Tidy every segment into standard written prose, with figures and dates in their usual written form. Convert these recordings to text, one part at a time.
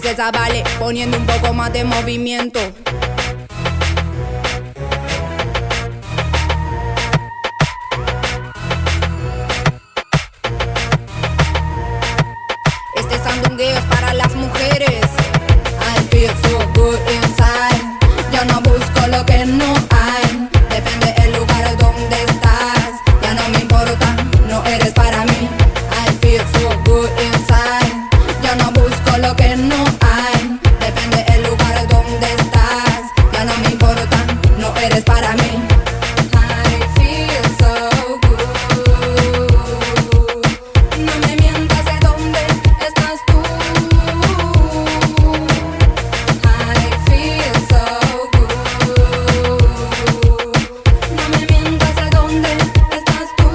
esa vale, poniendo un poco más de movimiento. Este sandungueo es para las mujeres. I feel so good inside. Yo no busco lo que no hay. Depende el lugar donde estás. Ya no me importa, no eres para mí. I feel so good inside. Yo no busco lo que no hay. Depende el lugar donde estás. Ya no me importa, no eres para mí. I feel so good. No me mientas de dónde estás tú. I feel so good. No me mientas de dónde estás tú.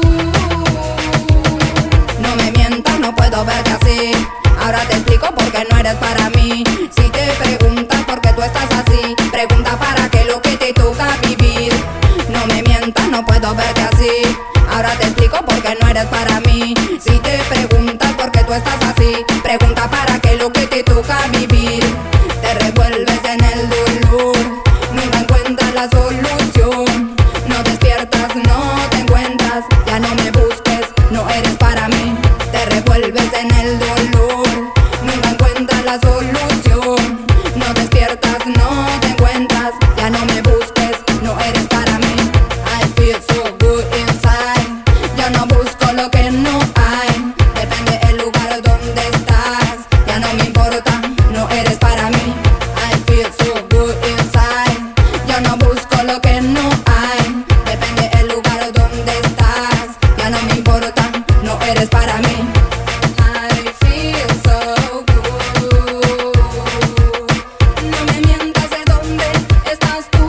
No me mientas, no puedo verte así. Ahora te explico por qué no eres para mí. Si te preguntas por qué tú estás así, pregunta para qué lo que te toca vivir. No me mientas, no puedo verte así. Ahora te explico por qué no eres para mí. Si te preguntas por qué tú estás así, pregunta para qué lo que te toca vivir. Te revuelves en el dolor, nunca encuentras la solución. No despiertas, no te encuentras, ya no me busques, no eres para mí. Te revuelves en el dolor, nunca encuentras la solución. No despiertas, no te encuentras, ya no me busques, no eres para mí. I feel so good inside. Yo no busco lo que no hay. Depende el lugar donde estás. Ya no me importa, no eres para mí. I feel so good inside. Yo no busco lo que no hay. Depende el lugar donde estás. Ya no me importa, no eres para mí. I feel so good. No me mientas de dónde estás tú.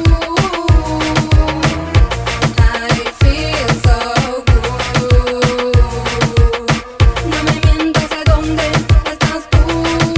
I feel so good. No me mientas de dónde estás tú.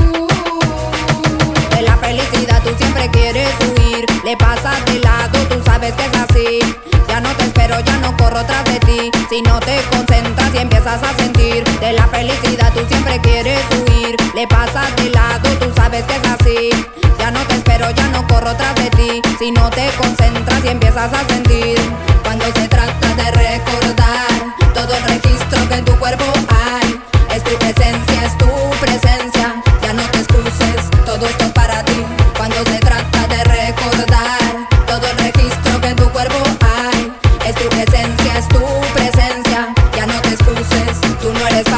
De la felicidad tú siempre quieres huir. Le pasas de lado, tú sabes que es así. Ya no te espero, ya no corro tras de ti. Si no te concentras y empiezas a sentir. De la felicidad tú siempre quieres huir. Le pasas de lado, tú sabes que es así. Ya no te espero, ya no corro tras de ti. Si no te concentras y empiezas a sentir. Cuando se trata de recordar todo el registro que en tu cuerpo hay. Es tu presencia, es tu presencia. Ya no te excuses, todo esto es para ti. Cuando se trata de recordar todo el registro que en tu cuerpo hay. Es tu presencia, es tu presencia. Ya no te excuses, tú no eres